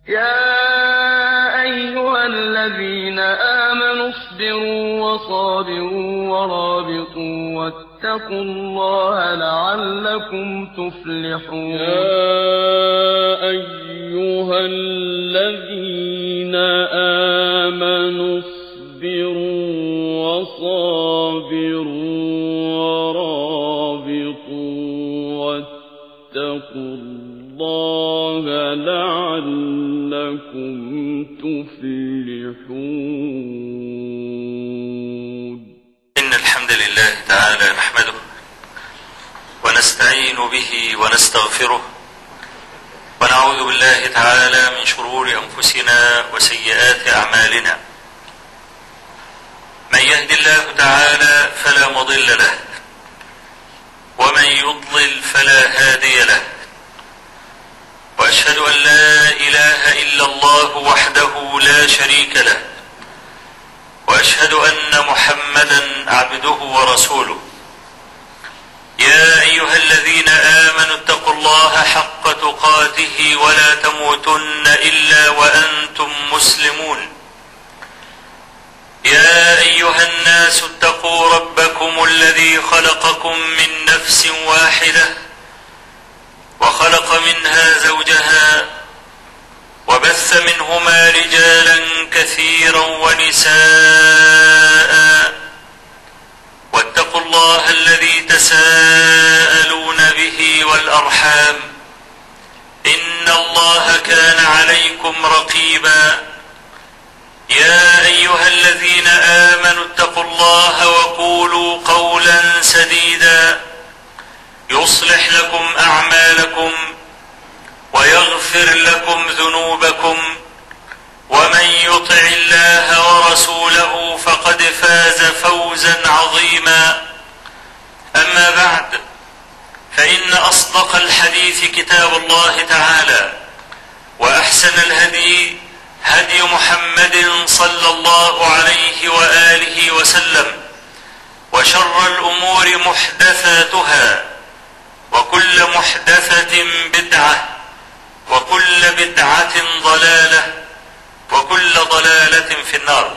يا أيها الذين آمنوا اصبروا وصابروا ورابطوا واتقوا الله لعلكم تفلحون. يا أيها الذين آمنوا اصبروا وصابروا ورابطوا واتقوا الله لعلكم تفلحون. إن الحمد لله تعالى نحمده ونستعين به ونستغفره ونعوذ بالله تعالى من شرور أنفسنا وسيئات أعمالنا. من يهد الله تعالى فلا مضل له ومن يضلل فلا هادي له، وأشهد أن لا إله إلا الله وحده لا شريك له، وأشهد أن محمدا عبده ورسوله. يا أيها الذين آمنوا اتقوا الله حق تقاته ولا تموتن إلا وأنتم مسلمون. يا أيها الناس اتقوا ربكم الذي خلقكم من نفس واحدة وخلق منها زوجها وبث منهما رجالا كثيرا ونساء، واتقوا الله الذي تساءلون به والأرحام إن الله كان عليكم رقيبا. يا أيها الذين آمنوا اتقوا الله وقولوا قولا سديدا يصلح لكم أعمالكم ويغفر لكم ذنوبكم، ومن يطع الله ورسوله فقد فاز فوزا عظيما. أما بعد، فإن أصدق الحديث كتاب الله تعالى، وأحسن الهدي هدي محمد صلى الله عليه وآله وسلم، وشر الأمور محدثاتها، وكل محدثة بدعة، وكل بدعة ضلالة، وكل ضلالة في النار.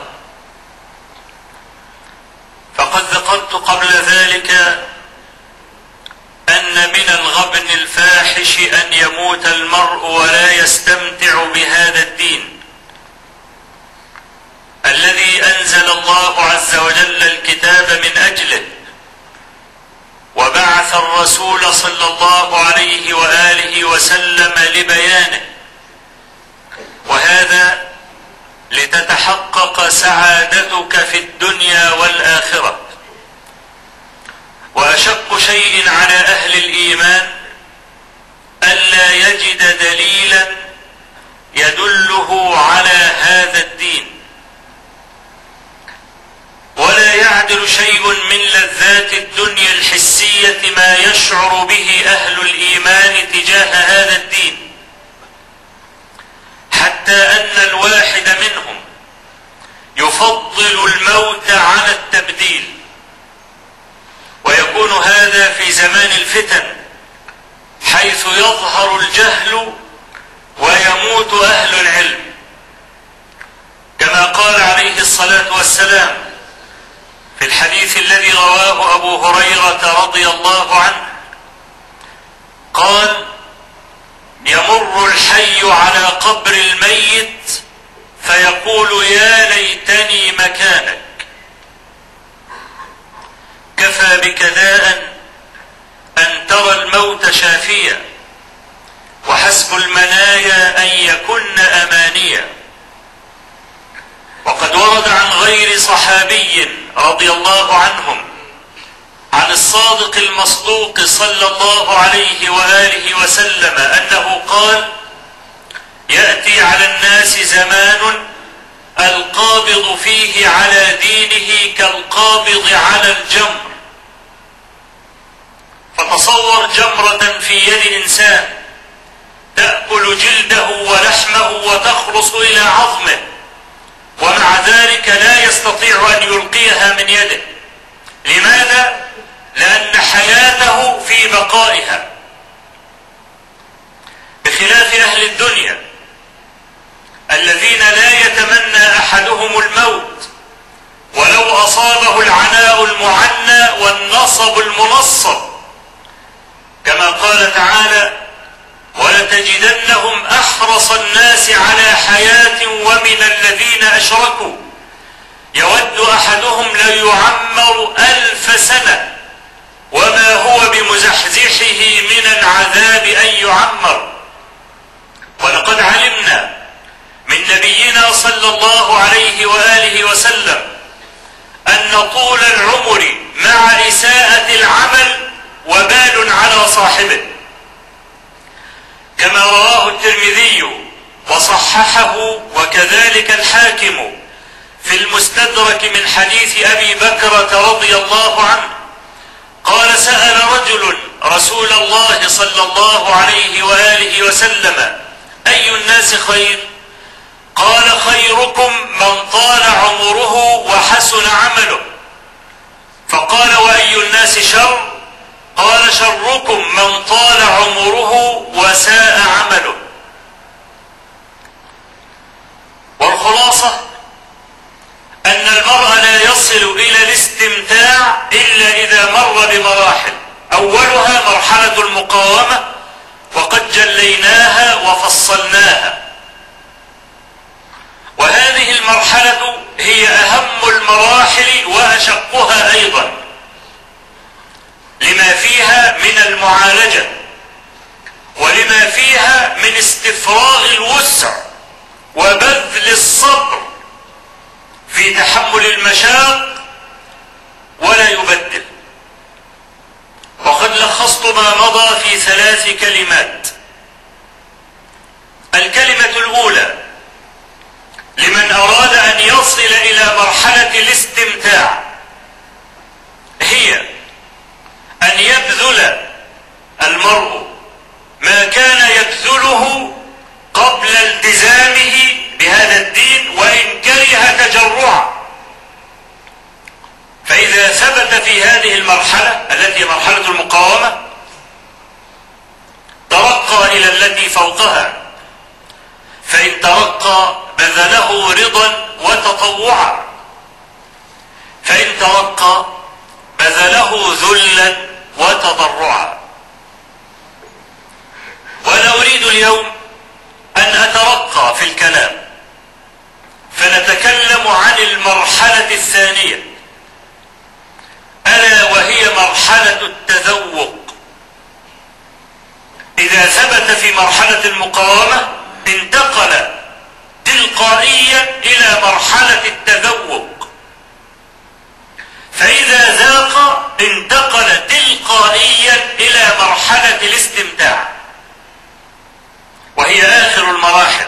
فقد ذكرت قبل ذلك أن من الغبن الفاحش أن يموت المرء ولا يستمتع بهذا الدين الذي أنزل الله عز وجل الكتاب من أجله، وبعث الرسول صلى الله عليه وآله وسلم لبيانه، وهذا لتتحقق سعادتك في الدنيا والآخرة. وأشق شيء على أهل الإيمان ألا يجد دليلا يدله على هذا الدين، ولا يعدل شيء من لذات الدنيا الحسية ما يشعر به أهل الإيمان تجاه هذا الدين، حتى أن الواحد منهم يفضل الموت على التبديل. ويكون هذا في زمان الفتن، حيث يظهر الجهل ويموت أهل العلم، كما قال عليه الصلاة والسلام في الحديث الذي رواه أبو هريرة رضي الله عنه، قال: يمر الحي على قبر الميت فيقول: يا ليتني مكانك. كفى بك داء أن ترى الموت شافيا، وحسب المنايا أن يكن أمانيا. وقد ورد عن غير صحابي رضي الله عنهم عن الصادق المصدوق صلى الله عليه وآله وسلم أنه قال: يأتي على الناس زمان القابض فيه على دينه كالقابض على الجمر. فتصور جمرة في يد إنسان تأكل جلده ولحمه وتخلص إلى عظمه، ومع ذلك لا يستطيع أن يلقيها من يده. لماذا؟ لأن حياته في بقائها، بخلاف أهل الدنيا أحدهم الموت ولو أصابه العناء المعنى والنصب المنصب، كما قال تعالى: ولتجدنهم أحرص الناس على حياة ومن الذين أشركوا يود أحدهم ليعمر 1000 سنة وما هو بمزحزحه من العذاب أن يعمر. ولقد علمنا من نبينا صلى الله عليه وآله وسلم أن طول العمر مع إساءة العمل وبال على صاحبه، كما رواه الترمذي وصححه وكذلك الحاكم في المستدرك من حديث أبي بكرة رضي الله عنه قال: سأل رجل رسول الله صلى الله عليه وآله وسلم: أي الناس خير؟ قال: خيركم من طال عمره وحسن عمله. فقال: وأي الناس شر؟ قال: شركم من طال عمره وساء عمله. والخلاصة أن المرء لا يصل إلى الاستمتاع إلا إذا مر بمراحل، أولها مرحلة المقاومة وقد جليناها وفصلناها، وهذه المرحلة هي أهم المراحل وأشقها أيضا لما فيها من المعالجة ولما فيها من استفراغ الوسع وبذل الصبر في تحمل المشاق ولا يبدل. وقد لخصت ما مضى في 3 كلمات. الكلمة الأولى لمن أراد أن يصل إلى مرحلة الاستمتاع هي أن يبذل المرء ما كان يبذله قبل التزامه بهذا الدين وإن كره تجرعا. فإذا ثبت في هذه المرحلة التي مرحلة المقاومة ترقى إلى التي فوقها، فإن ترقى بذله رضا وتطوعا، فإن ترقى بذله ذلا وتضرعا. وأنا أريد اليوم أن أترقى في الكلام فنتكلم عن المرحلة الثانية، ألا وهي مرحلة التذوق. إذا ثبت في مرحلة المقاومة انتقل تلقائيا إلى مرحلة التذوق، فإذا ذاق انتقل تلقائيا إلى مرحلة الاستمتاع، وهي آخر المراحل.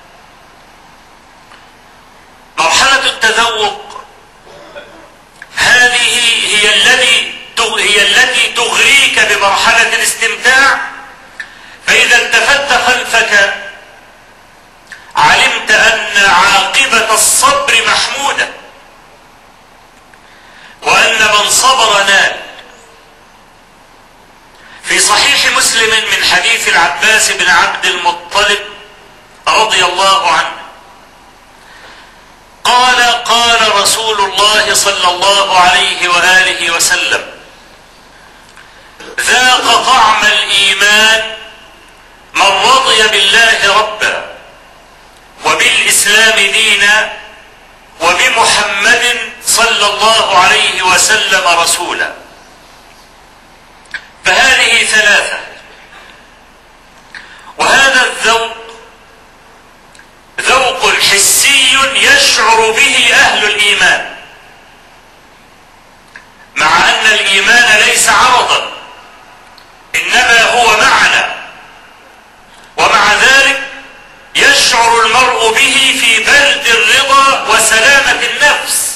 مرحلة التذوق هذه هي التي تغريك بمرحلة الاستمتاع، فإذا التفت خلفك علمت أن عاقبة الصبر محمودة، وأن من صبر نال. في صحيح مسلم من حديث العباس بن عبد المطلب رضي الله عنه قال: قال رسول الله صلى الله عليه وآله وسلم: ذاق طعم الإيمان من رضي بالله ربا وبالإسلام دينا وبمحمد صلى الله عليه وسلم رسولا. فهذه 3، وهذا الذوق ذوق حسي يشعر به أهل الإيمان، مع أن الإيمان ليس عرضا إنما هو معنى، ومع ذلك يشعر المرء به في برد الرضا وسلامة النفس.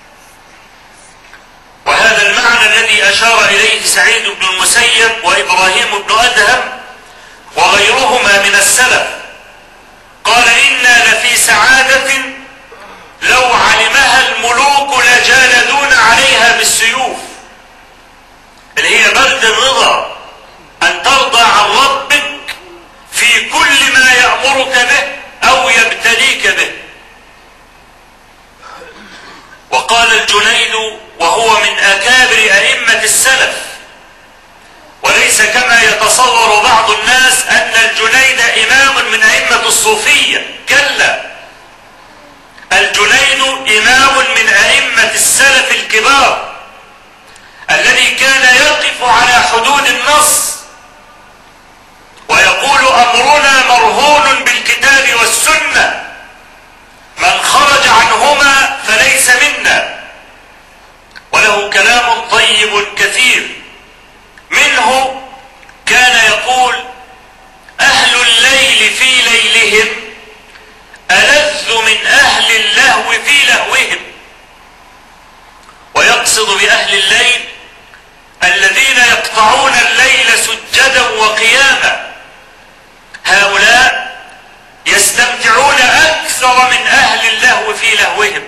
وهذا المعنى الذي أشار إليه سعيد بن المسيب وإبراهيم بن أدهم وغيرهما من السلف، قال: إنا لفي سعادة لو علمها الملوك لجالدون عليها بالسيوف، اللي هي برد الرضا، أن ترضى عن ربك في كل ما يأمرك به أو يبتليك به. السلف، وليس كما يتصور بعض الناس أن الجنيد إمام من أئمة الصوفية. كلا، الجنيد إمام من أئمة السلف الكبار الذي كان يقف على حدود النص ويقول: أمرنا مرهون بالكتاب والسنة، من خرج عنهما فليس منا. وله كلام طيب كثير، منه كان يقول: أهل الليل في ليلهم ألذ من أهل اللهو في لهوهم. ويقصد بأهل الليل الذين يقطعون الليل سجدا وقياما، هؤلاء يستمتعون أكثر من أهل اللهو في لهوهم.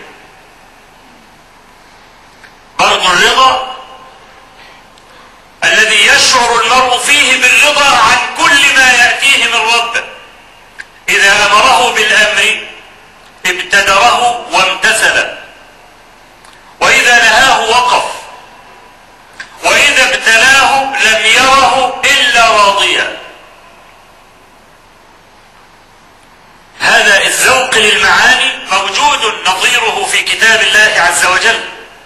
برضو الرضا الذي يشعر المرء فيه بالرضا عن كل ما يأتيه من ربه، إذا أمره بالأمر ابتدره وامتثل، وإذا نهاه وقف، وإذا ابتلاه لم يره إلا راضيا. هذا الذوق للمعاني موجود نظيره في كتاب الله عز وجل.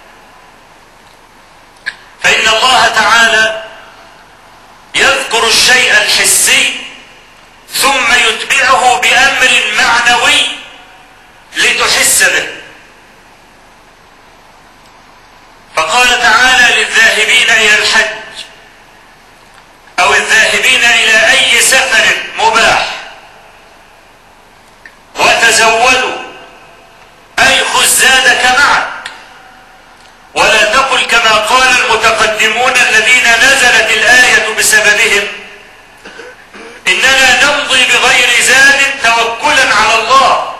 فإن الله تعالى يذكر الشيء الحسي ثم يتبعه بأمر معنوي لتحس به. فقال تعالى للذاهبين إلى الحج أو الذاهبين إلى أي سفر مباح: وتزودوا، أي خذ زادك معك، ولا تقل كما قال المتقدمون الذين نزلت الآية بسببهم: إننا نمضي بغير زاد توكلا على الله.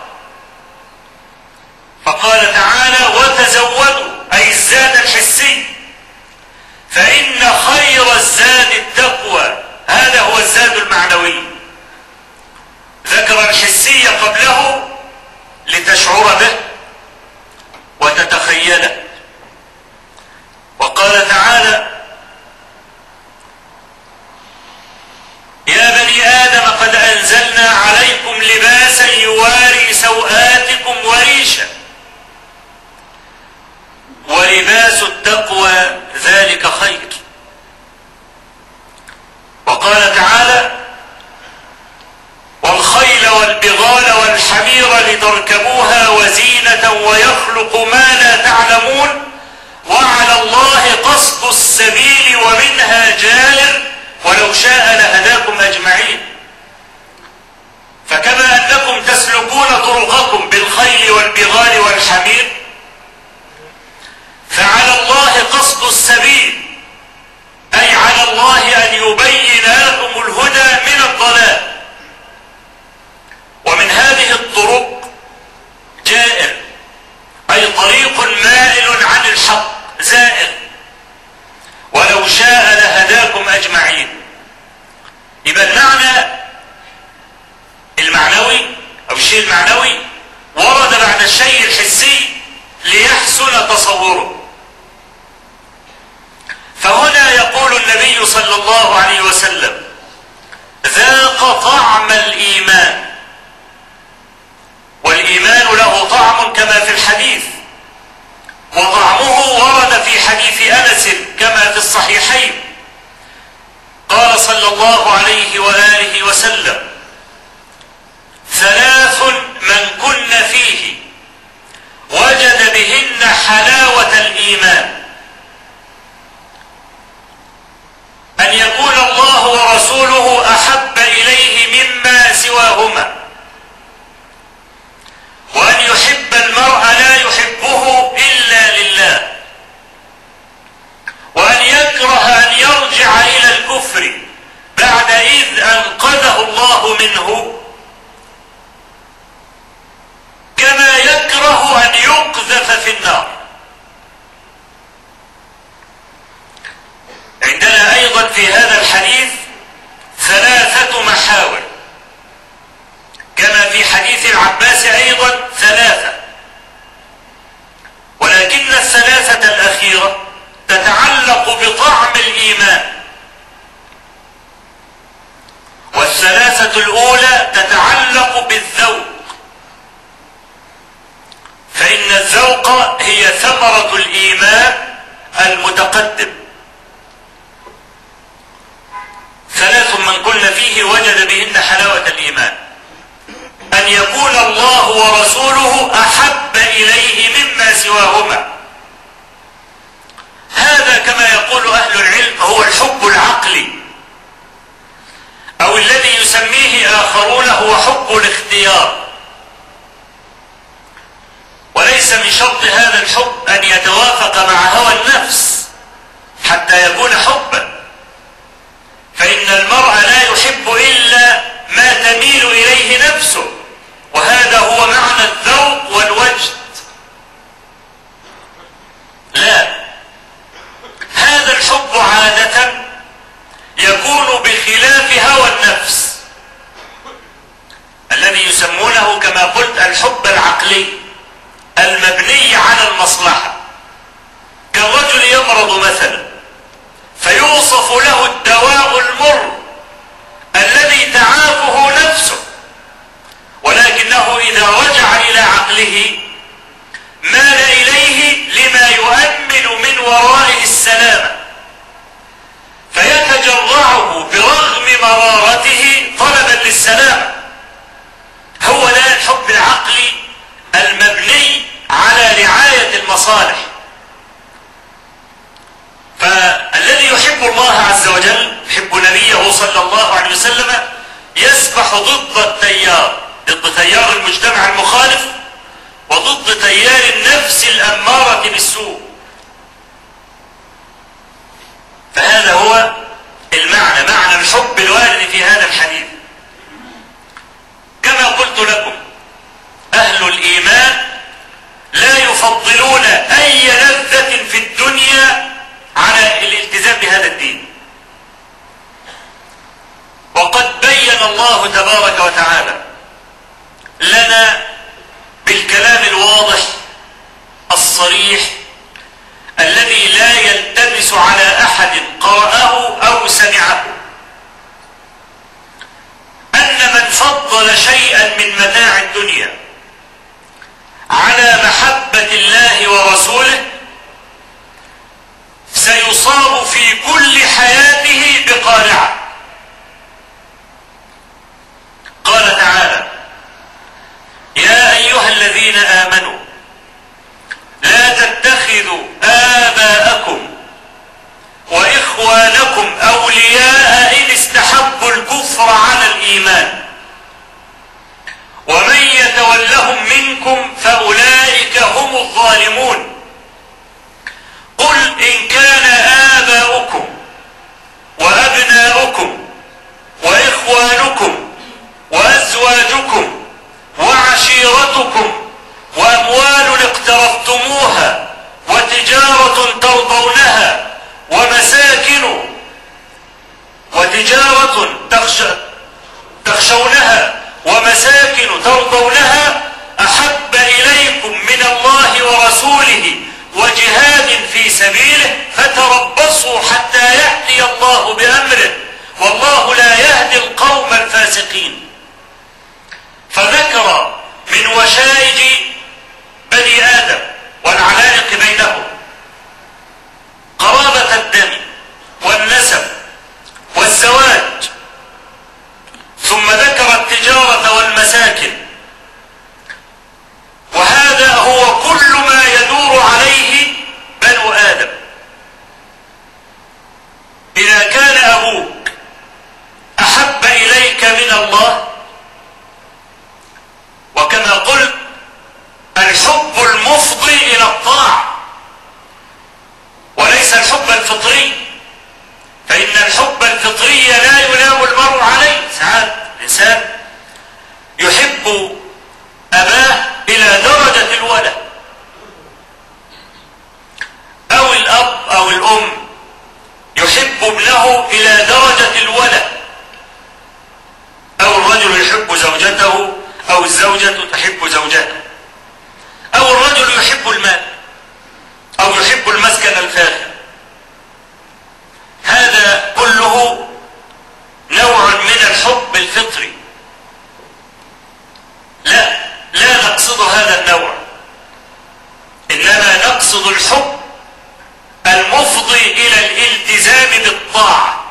فقال تعالى: وتزودوا، أي الزاد الحسي، فإن خير الزاد التقوى. هذا هو الزاد المعنوي. ذكر الحسي قبله لتشعر به وتتخيله. وقال تعالى: يا بني آدم قد أنزلنا عليكم لباسا يواري سوآتكم وريشا ولباس التقوى ذلك خير. وقال تعالى: والخيل والبغال والحمير لتركبوها وزينة ويخلق ما لا تعلمون وعلى الله قصد السبيل ومنها جائر ولو شاء لهداكم أجمعين. فكما أنكم تسلكون طرقكم بالخيل والبغال والحمير، فعلى الله قصد السبيل، أي على الله أن يبين لكم الهدى من الضلال. ومن هذه الطرق جائر، أي طريق مائل عن الحق زائر، ولو شاء لهداكم أجمعين. يبقى المعنى المعنوي أو الشيء المعنوي ورد بعد الشيء الحسي ليحسن تصوره. فهنا يقول النبي صلى الله عليه وسلم: ذاق طعم الإيمان. والإيمان له طعم كما في الحديث، وطعمه ورد في حديث أنس كما في الصحيحين. قال صلى الله عليه وآله وسلم: ثلاث من كن فيه وجد بهن حلاوة الإيمان: أن يكون الله ورسوله أحب إليه مما سواهما، وأن يحب المرء لا يحبه إلا لله، وأن يكره أن يرجع إلى الكفر بعد إذ أنقذه الله منه، كما يكره أن يقذف في النار. عندنا أيضا في هذا الحديث ثلاثة محاور، كما في حديث العباس أيضا ثلاثة، ولكن الثلاثة الأخيرة تتعلق بطعم ثمرة الإيمان المتقدم. 3 من كن فيه وجد بهن حلاوة الإيمان: أن يكون الله ورسوله أحب إليه مما سواهما. هذا كما يقول أهل العلم هو الحب العقلي، أو الذي يسميه آخرون هو حب الاختيار. وليس من شرط هذا الحب أن يتوافق مع هوى النفس حتى يكون حبا، فإن المرء لا يحب إلا ما تميل إليه نفسه، وهذا هو معنى الذوق والوجد. لا، هذا الحب عادة يكون بخلاف هوى النفس الذي يسمونه كما قلت الحب العقلي المبني على المصلحة. كالرجل يمرض مثلا فيوصف له الدواء المر الذي تعافه نفسه، ولكنه إذا رجع إلى عقله مال إليه لما يؤمن من ورائه السلامة، فيتجرعه برغم مرارته طلبا للسلامة. هو ده الحب العقلي المبني على رعاية المصالح. فالذي يحب الله عز وجل، يحب نبيه صلى الله عليه وسلم، يسبح ضد التيار، ضد تيار المجتمع المخالف وضد تيار النفس الأمارة بالسوء. فهذا هو المعنى، معنى الحب الوارد في هذا الحديث. كما قلت لكم أهل الإيمان لا يفضلون أي لذة في الدنيا على الالتزام بهذا الدين. وقد بين الله تبارك وتعالى لنا بالكلام الواضح الصريح الذي لا يلتبس على أحد قرأه أو سمعه أن من فضل شيئا من متاع الدنيا على محبة الله ورسوله سيصاب في كل حياته بقارعة. قال تعالى: يا أيها الذين آمنوا لا تتخذوا آباءكم وإخوانكم أولياء إن استحبوا الكفر على الإيمان ومن يتولهم منكم فأولئك هم الظالمون. قل إن كان آباؤكم وأبناؤكم وإخوانكم وأزواجكم وعشيرتكم وأموال اقترفتموها وتجارة تخشونها ومساكن ترضونها أحب إليكم من الله ورسوله وجهاد في سبيله فتربصوا حتى يأتي الله بأمره والله لا يهدي القوم الفاسقين. فذكر من وشائج بني آدم والعلائق بينهم قرابة الدم والنسب والزواج، ثم ذكر التجارة والمساكن، وهذا هو كل ما يدور عليه بنو آدم. إذا كان أبوك أحب إليك من الله، وكما قلت الحب المفضي إلى الطاعة وليس الحب الفطري، فإن الحب الفطري لا يلام المرء عليه. ساعات الإنسان يحب أباه إلى درجة الولد، أو الأب أو الأم يحب ابنه إلى درجة الولد، أو الرجل يحب زوجته أو الزوجة تحب زوجته، أو الرجل يحب المال أو يحب المسكن الفاخر. هذا كله نوع من الحب الفطري. لا نقصد هذا النوع، إنما نقصد يقصد الحب المفضي إلى الالتزام بالطاعة،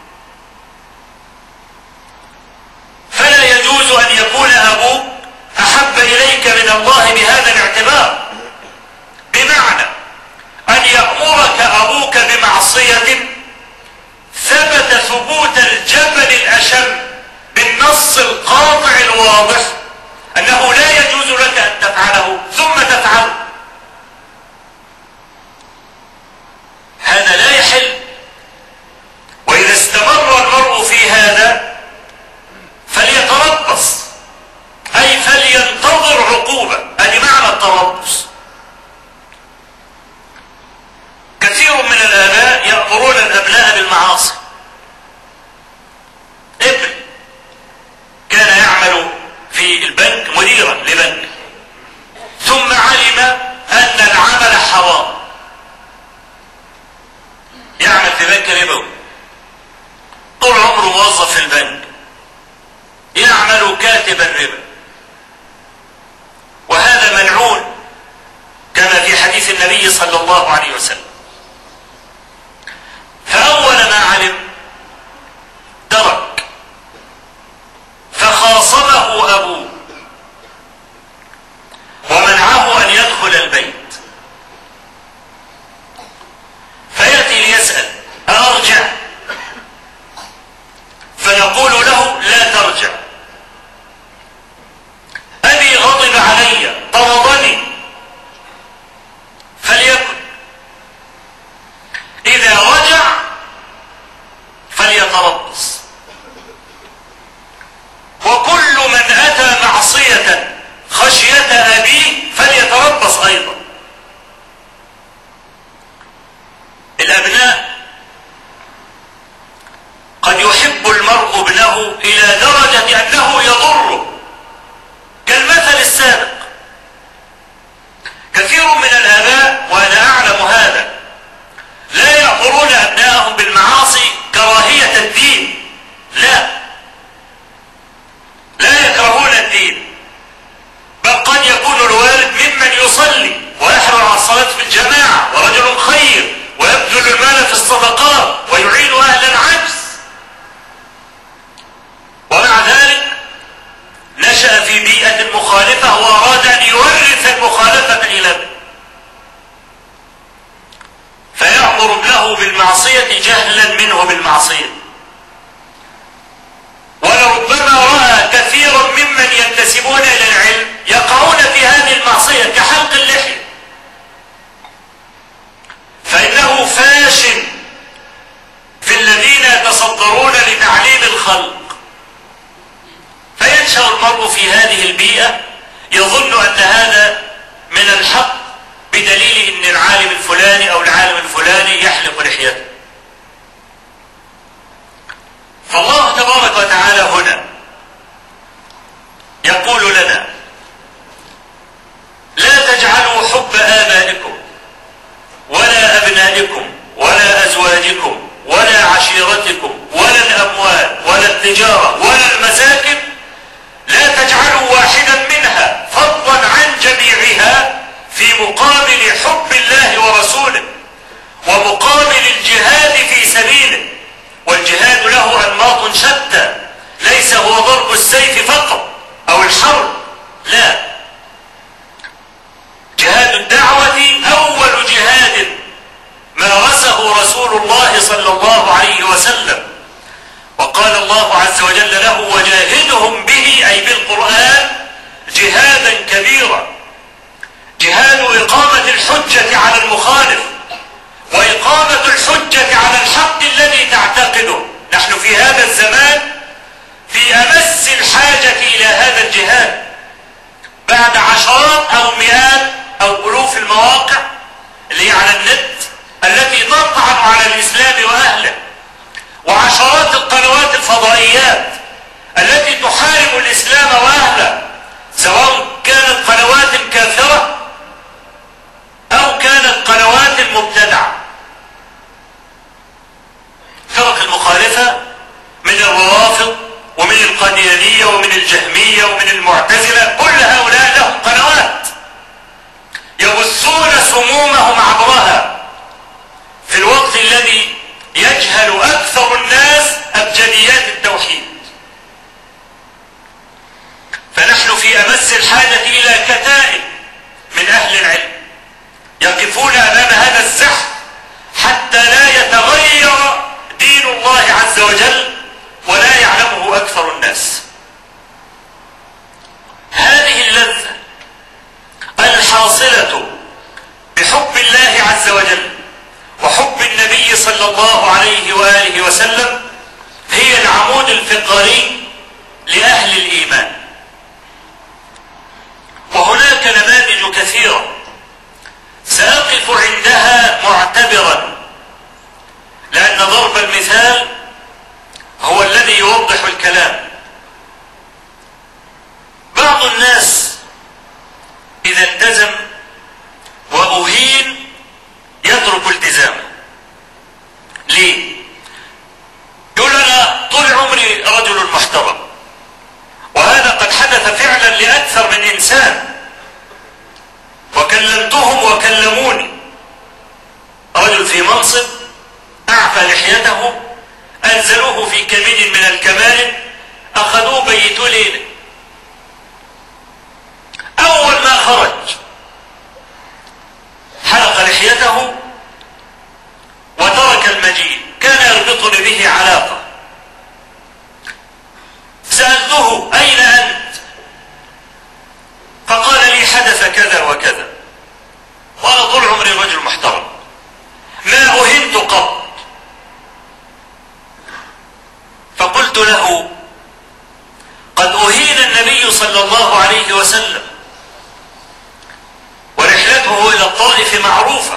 فلا يجوز أن يكون أبوك أحب إليك من الله بهذا الاعتبار، بمعنى أن يأمرك أبوك بمعصية ثبت ثبوت الجبل الأشم بالنص القاطع الواضح أنه لا يجوز لك أن تفعله ثم تفعله، هذا لا يحل. وإذا استمر المرء في هذا فليتربص، أي فلينتظر عقوبة، هذه معنى التربص. كثير من الآباء يأمرون الأبناء بالمعاصي. ابن كان يعمل في البنك مديرا لبنك، ثم علم أن العمل حرام، يعمل في بنك ربوي، طول عمره موظف في البنك، يعمل كاتبا ربا، وهذا ملعون كما في حديث النبي صلى الله عليه وسلم. فأول ما علم ترك، فخاصمه أبوه ومنعه أن يدخل البيت، فيأتي ليسأل أرجع؟ فيقول له لا ترجع، أبي غضب علي طردني، فليكن إذا رجع فليتربص. وكل من أتى معصية خشية أبيه فليتربص أيضا. الأبناء قد يحب المرء ابنه إلى درجة أنه يضره، كالمثل السابق. كثير من الآباء وأنا أعلم هذا لا يأمرون أبنائهم بالمعاصي كراهية الدين، لا يكرهون الدين، بل قد يكون الوالد ممن يصلي ويحرص على الصلاة في الجماعة ورجل خير ويبذل المال في الصدقات ويعين أهل العجز، ومع ذلك نشأ في بيئة مخالفة وأراد أن يورث المخالفة إلى ابنه، فيأمر ابنه بالمعصية جهلا منه بالمعصية. ولربما رأى كثيرا ممن ينتسبون إلى العلم يقعون في هذه المعصية كحلق اللحية، فإنه فاشن في الذين يتصدرون لتعليم الخلق، فينشأ المرء في هذه البيئة يظن أن هذا من الحق بدليل أن العالم الفلاني أو العالم الفلاني يحلق لحيته. فالله تبارك وتعالى هنا يقول لنا لا تجعلوا حب آبائكم ولا أبنائكم ولا أزواجكم ولا عشيرتكم ولا الأموال ولا التجارة ولا المساكن، لا تجعلوا واحدا منها فضلا عن جميعها في مقابل حب الله ورسوله ومقابل الجهاد في سبيله. والجهاد له أنماط شتى، ليس هو ضرب السيف فقط أو الحرب، لا، جهاد الدعوة أول جهاد مارسه رسول الله صلى الله عليه وسلم، وقال الله عز وجل له وجاهدهم به أي بالقرآن جهادا كبيرا، جهاد إقامة الحجة على المخالف وإقامة الحجة على الحق الذي تعتقده. نحن في هذا الزمان في أمس الحاجة إلى هذا الجهاد، بعد عشرات أو مئات أو ألوف المواقع اللي على النت التي تطعن على الإسلام وأهله، وعشرات القنوات الفضائيات التي تحارب الإسلام وأهله، سواء كانت قنوات كافرة أو كانت قنوات مبتدعة. فرق المخالفة من الروافض ومن القاديانية ومن الجهمية ومن المعتزلة، كل هؤلاء لهم قنوات يبثون سمومهم النبي صلى الله عليه وآله وسلم هي العمود الفقري لأهل الإيمان. وهناك نماذج كثيرة سأقف عندها معتبرا، لأن ضرب المثال هو الذي يوضح الكلام. بعض الناس إذا التزم وأهين يترك التزامه. ليه؟ يقول أنا طول عمري رجل محترم، وهذا قد حدث فعلا لأكثر من إنسان، وكلمتهم وكلموني. رجل في منصب أعفى لحيته، أنزلوه في كمين من الكمائن، أخذوه بيتوا ليلة. أول ما خرج حلق لحيته وترك المجيء، كان يربطني به علاقة. سألته أين أنت؟ فقال لي حدث كذا وكذا، وأنا طول عمري رجل محترم ما أهنت قط. فقلت له قد أهين النبي صلى الله عليه وسلم، ورحلته إلى الطائف معروفة،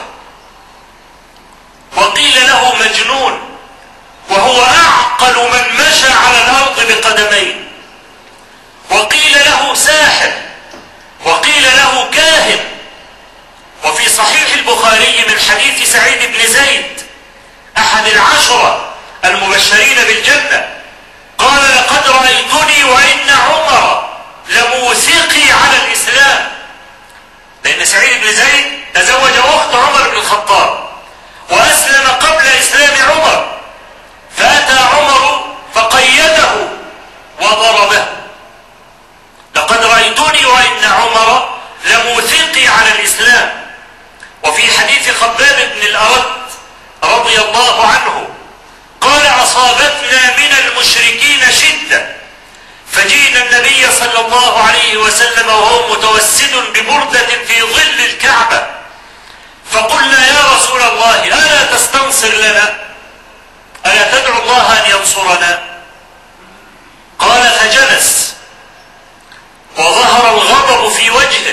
وقيل له مجنون وهو أعقل من مشى على الأرض بقدميه، وقيل له ساحر، وقيل له كاهن. وفي صحيح البخاري من حديث سعيد بن زيد أحد العشرة المبشرين بالجنة قال لقد رأيتني وإن عمر لموثقي على الإسلام، لأن سعيد بن زيد تزوج أخت عمر بن الخطاب وأسلم قبل إسلام عمر، فأتى عمر فقيده وضربه. لقد رأيتني وإن عمر لموثقي على الإسلام. وفي حديث خباب بن الأرد رضي الله عنه قال أصابتنا من المشركين شدة، فجينا النبي صلى الله عليه وسلم وهو متوسد ببردة في ظل الكعبة، فقلنا يا رسول الله ألا تستنصر لنا؟ ألا تدعو الله أن ينصرنا؟ قال فجلس وظهر الغضب في وجهه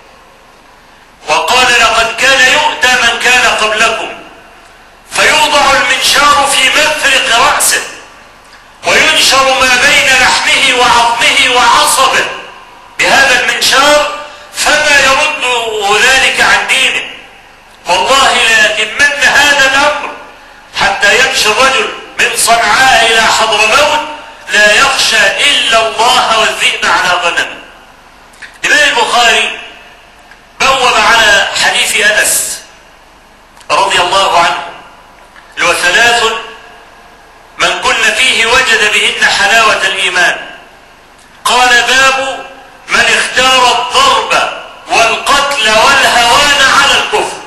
وقال لقد كان يؤتى من كان قبلكم فيوضع المنشار في مفرق رأسه وينشر ما بين لحمه وعظمه وعصبه بهذا المنشار فما يرد ذلك عن دينه. والله لا يتمن هذا الأمر حتى يمشي الرجل من صنعاء إلى حضرموت لا يخشى إلا الله والذئب على غنمه. الإمام البخاري بوب على حديث أنس رضي الله عنه اللي هو 3 من كن فيه وجد بهن حلاوة الإيمان. قال باب من اختار الضرب والقتل والهوان على الكفر.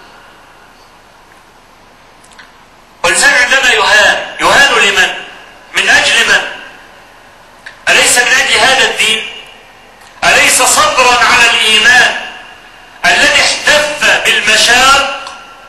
والإنسان عندما يهان لمن؟ من أجل من؟ أليس من أجل هذا الدين؟ أليس صبرا على الإيمان الذي احتف بالمشاق؟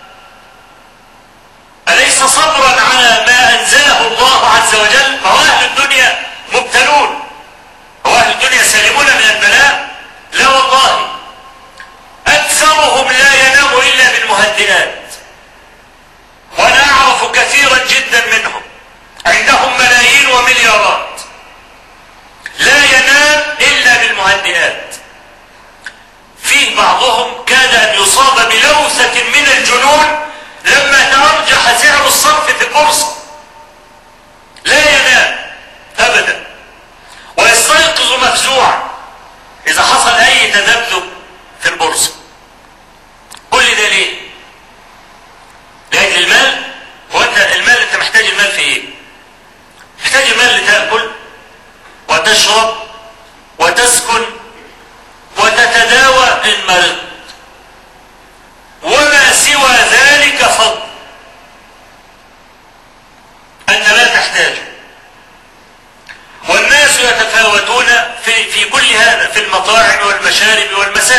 أليس صبرا على ما أنزله الله عز وجل؟ فهو أهل الدنيا مبتلون، هو أهل الدنيا سالمون من البلاء؟ لا والله، أكثرهم لا ينام إلا بالمهدئات، وأنا أعرف كثيرا جدا منهم عندهم ملايين ومليارات لا ينام إلا بالمهدئات. فيه بعضهم كاد أن يصاب بلوثة من الجنون لما تأرجح سعر الصرف في البورصة، لا ينام أبدا ويستيقظ مفزوعا إذا حصل أي تذبذب في البورصة. كل ده ليه؟ لأجل المال. وأنت المال أنت محتاج المال في إيه؟ محتاج المال لتأكل وتشرب وتسكن وتتداوى إن مرضت، وما سوى ذلك فضل أنت لا تحتاجه. والناس يتفاوتون في كل هذا، في المطاعم والمشارب والمساكن.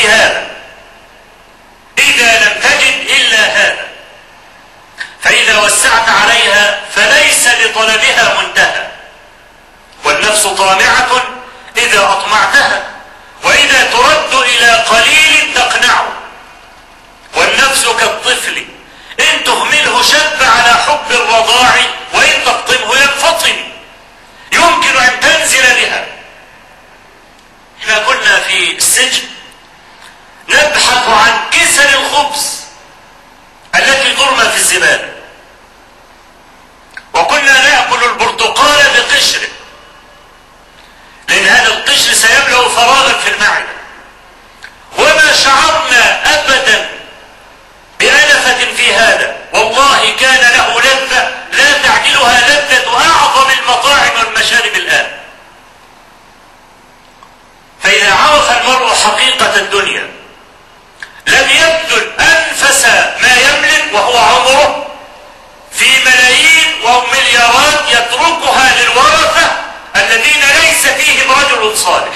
هذا إذا لم تجد إلا هذا، فإذا وسعت عليها فليس لطلبها منتهى، والنفس طامعة إذا أطمعتها، وإذا ترد إلى قليل تقنعه، والنفس كالطفل إن تهمله شب على حب الرضاع وإن تفطمه ينفطم، يمكن أن تنزل بها. احنا كنا في السجن نبحث عن كسر الخبز التي ترمى في الزبالة، وكنا نأكل البرتقال بقشره، لأن هذا القشر سيملأ فراغا في المعدة، وما شعرنا أبدا بأنفة في هذا، والله كان له لذة لا تعدلها لذة أعظم المطاعم والمشارب الآن. فإذا عرف المرء حقيقة الدنيا لم يبذل أنفس ما يملك وهو عمره في ملايين ومليارات يتركها للورثة الذين ليس فيهم رجل صالح،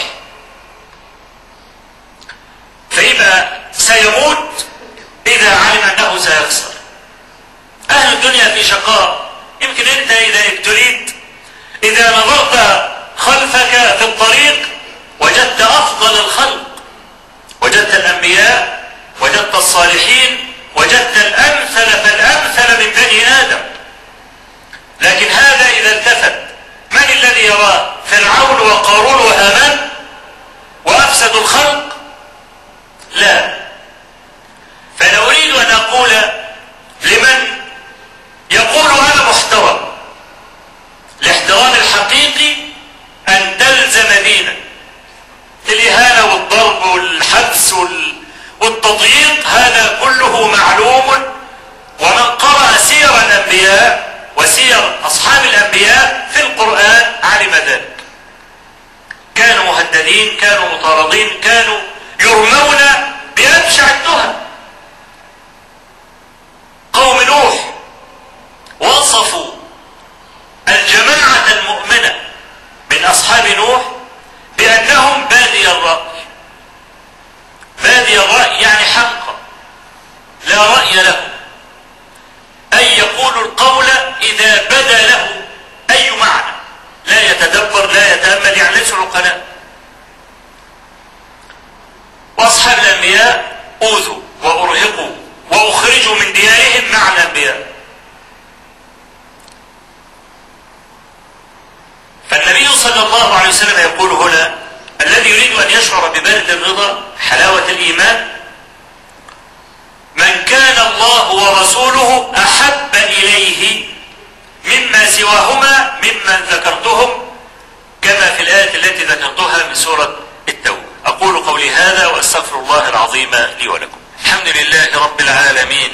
فيبقى سيموت إذا علم أنه سيخسر. أهل الدنيا في شقاء. يمكن أنت إذا ابتليت إذا نظرت خلفك في الطريق وجدت أفضل الخلق، وجدت الأنبياء، وجدت الصالحين، وجدت الأمثل فالأمثل من بني آدم. لكن هذا إذا التفت من الذي يراه؟ فرعون وقارون وهامان وأفسد الخلق؟ لا. فأنا أريد أن أقول لمن يقول أنا محترم، الاحترام الحقيقي أن تلزم دينك. الإهانة والضرب والحبس والتضييق هذا كله معلوم، ومن قرأ سير الأنبياء وسير أصحاب الأنبياء في القرآن علم ذلك. كانوا مهددين، كانوا مطاردين، كانوا يرمون بأبشع التهم. قوم نوح وصفوا الجماعة المؤمنة من أصحاب نوح بأنهم بادي الرأي. بادي الرأي يعني حمقى لا رأي له، أي يقول القول إذا بدا له أي معنى، لا يتدبر لا يتأمل، يعني ليسوا عقلاء. وأصحاب الأنبياء أوذوا وأرهقوا وأخرجوا من ديارهم مع الأنبياء. فالنبي صلى الله عليه وسلم يقول هنا: الذي يريد أن يشعر ببرد الرضا حلاوة الإيمان من كان الله ورسوله أحب إليه مما سواهما ممن ذكرتهم، كما في الآية التي ذكرتها من سورة التوبة. أقول قولي هذا وأستغفر الله العظيم لي ولكم. الحمد لله رب العالمين،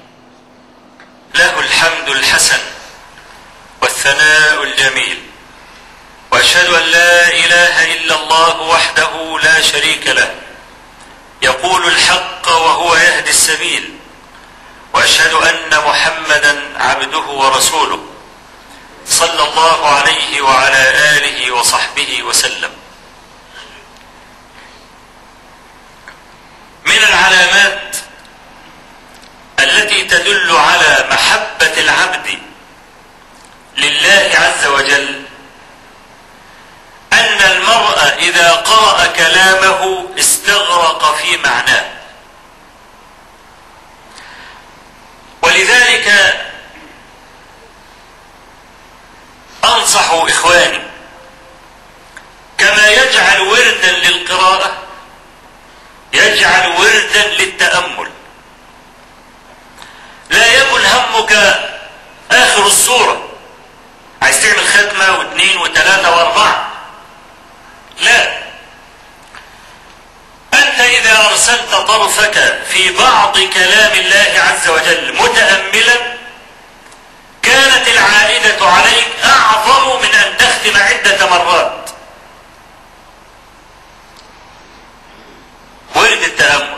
له الحمد الحسن والثناء الجميل، وأشهد أن لا إله إلا الله وحده لا شريك له، يقول الحق وهو يهدي السبيل، وأشهد أن محمدا عبده ورسوله صلى الله عليه وعلى آله وصحبه وسلم. من العلامات التي تدل على محبة العبد لله عز وجل أن المرء إذا قرأ كلامه استغرق في معناه. ولذلك أنصح إخواني كما يجعل وردا للقراءة يجعل وردا للتأمل. لا يكن همك آخر السورة، عايز تعمل ختمة واثنين وثلاثة واربعة، لا. أنت إذا أرسلت طرفك في بعض كلام الله عز وجل متأملا كانت العائدة عليك أعظم من أن تختم عدة مرات. ورد التأمل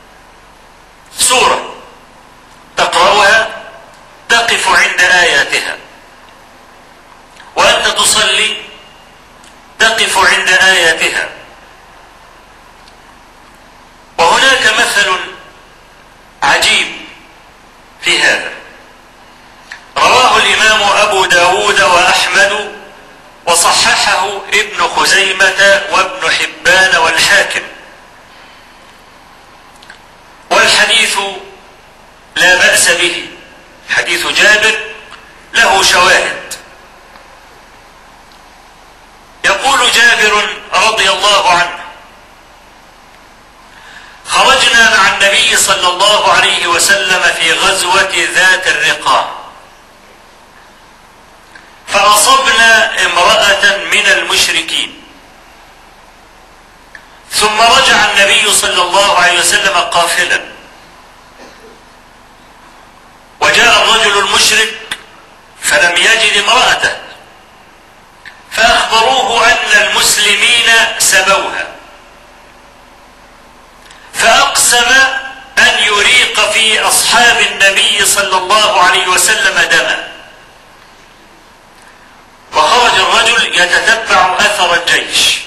سورة تقرأها تقف عند آياتها، وأنت تصلي تقف عند آياتها، وهناك مثل عجيب في هذا، رواه الإمام أبو داود وأحمد وصححه ابن خزيمة وابن حبان والحاكم، والحديث لا بأس به، حديث جابر له شواهد. يقول جابر رضي الله عنه: خرجنا مع النبي صلى الله عليه وسلم في غزوة ذات الرقاع، فأصبنا امرأة من المشركين، ثم رجع النبي صلى الله عليه وسلم قافلا، وجاء الرجل المشرك فلم يجد امرأته، فأخبروه أن المسلمين سبوها، فأقسم أن يريق في أصحاب النبي صلى الله عليه وسلم دما، وخرج الرجل يتتبع أثر الجيش،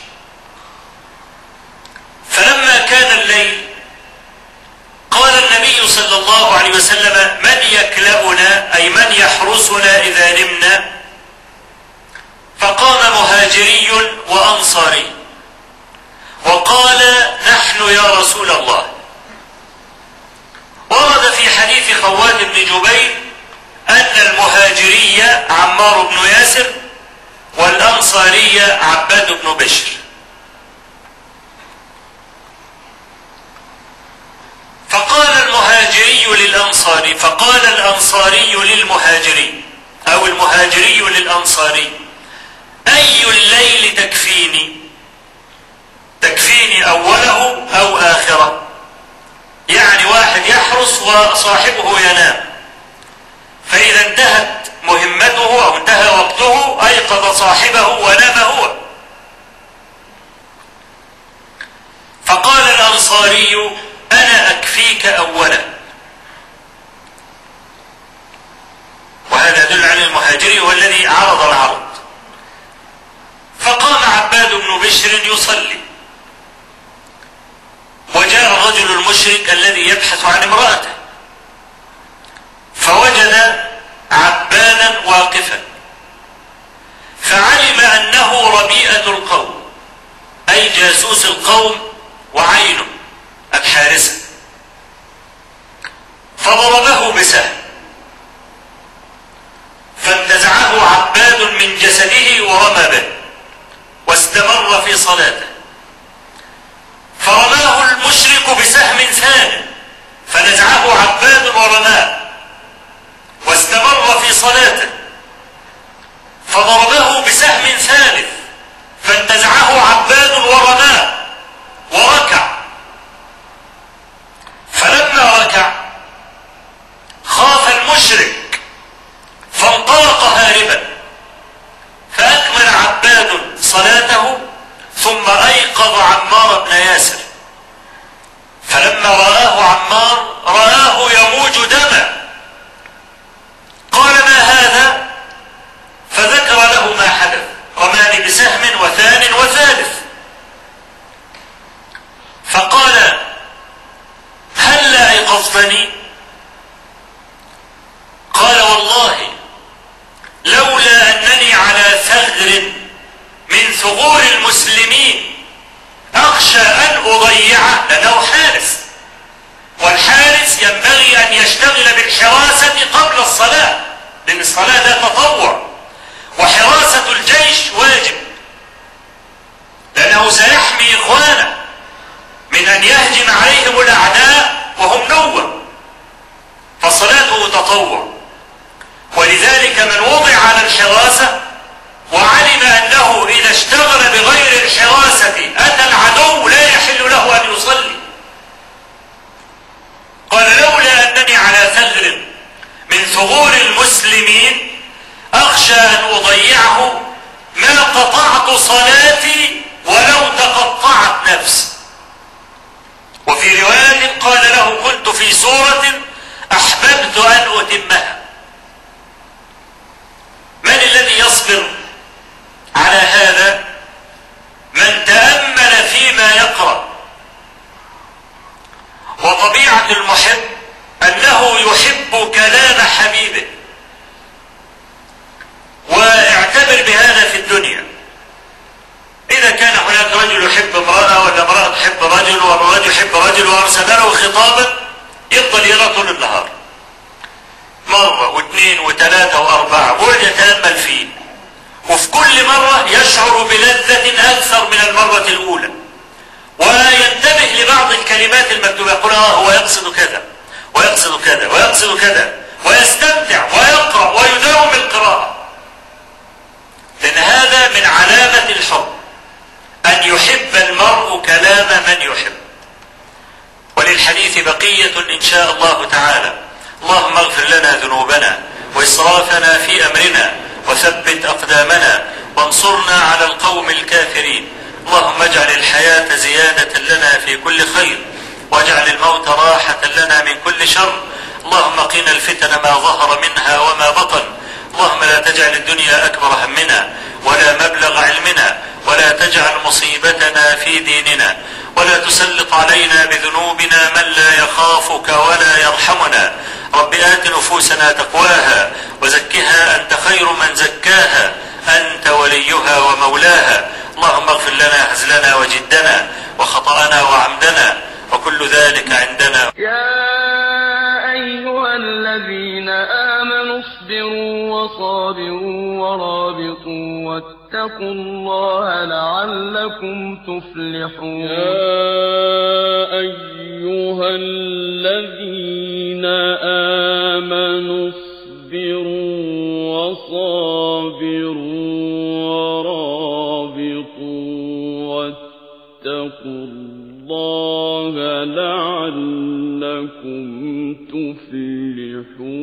فلما كان الليل قال النبي صلى الله عليه وسلم: من يكلأنا، أي من يحرسنا إذا نمنا؟ فقام مهاجري وأنصاري وقال: نحن يا رسول الله. ورد في حديث خوات بن جبير أن المهاجري عمار بن ياسر والأنصاري عباد بن بشر. فقال المهاجري للأنصاري، فقال الأنصاري للمهاجري أو المهاجري للأنصاري: أي الليل تكفيني؟ تكفيني أوله أو آخره؟ يعني واحد يحرس وصاحبه ينام، فإذا انتهت مهمته أو انتهى وقته أيقظ صاحبه ونام هو. فقال الأنصاري: أنا أكفيك أولا. وهذا يدل على المهاجري هو الذي عرض العرض. فقام عباد بن بشر يصلي، وجاء الرجل المشرك الذي يبحث عن امرأته، فوجد عبادا واقفا، فعلم أنه ربيئة القوم، أي جاسوس القوم وعينه الحارسة، فضربه بسهم، فانتزعه عباد من جسده ورمى به، واستمر في صلاته. فرماه المشرك بسهم ثاني، فنزعه عباد ورماه، واستمر في صلاته. فضربه بسهم ثالث، فانتزعه عباد ورماه، وركع. فلما ركع خاف المشرك فانطلق هاربا، فأكمل عباد صلاته، ثم أيقظ عمار بن ياسر، فلما رآه عمار رآه يموج دما، قال: ما هذا؟ فذكر له ما حدث، رماني بسهم وثان وثالث. فقال: هلا أيقظتني؟ قال: والله لولا أنني على ثغر من ثغور المسلمين أخشى أن أضيعه، لأنه حارس، والحارس ينبغي أن يشتغل بالحراسة قبل الصلاة، لأن الصلاة لا تطوع، وحراسة الجيش واجب، لأنه سيحمي إخوانه من أن يهجم عليهم الأعداء وهم نوّة، فصلاته تطوع. ولذلك من وضع على الحراسة وعلم أنه إذا اشتغل بغير الحراسة أتى العدو لا يحل له أن يصلي. قال: لولا أنني على ثغر من ثغور المسلمين أخشى أن أضيعه ما قطعت رجل وأرسل له خطابا يفضل يقرأ طول النهار مرة واثنين وثلاثة وأربعة، ويقعد يتأمل فيه، وفي كل مرة يشعر بلذة أكثر من المرة الأولى، وينتبه لبعض الكلمات المكتوبة، يقول هو يقصد كذا ويقصد كذا ويقصد كذا، ويستمتع ويقرأ ويداوم القراءة. لأن هذا من علامة الحب، أن يحب المرء كلام من يحب. وللحديث بقية إن شاء الله تعالى. اللهم اغفر لنا ذنوبنا وإسرافنا في أمرنا وثبت أقدامنا وانصرنا على القوم الكافرين. اللهم اجعل الحياة زيادة لنا في كل خير، واجعل الموت راحة لنا من كل شر. اللهم قنا الفتن ما ظهر منها وما بطن. اللهم لا تجعل الدنيا أكبر همنا ولا مبلغ علمنا، ولا تجعل مصيبتنا في ديننا، ولا تسلط علينا بذنوبنا من لا يخافك ولا يرحمنا. رب آت نفوسنا تقواها وزكها أنت خير من زكاها، أنت وليها ومولاها. اللهم اغفر لنا هزلنا وجدنا وخطأنا وعمدنا، وكل ذلك عندنا. يا أيها الذين آمنوا اصبروا وصابروا ورابطوا واتقوا الله لعلكم تفلحون. يا أيها الذين آمنوا اصبروا وصابروا ورابطوا واتقوا الله لعلكم تفلحون.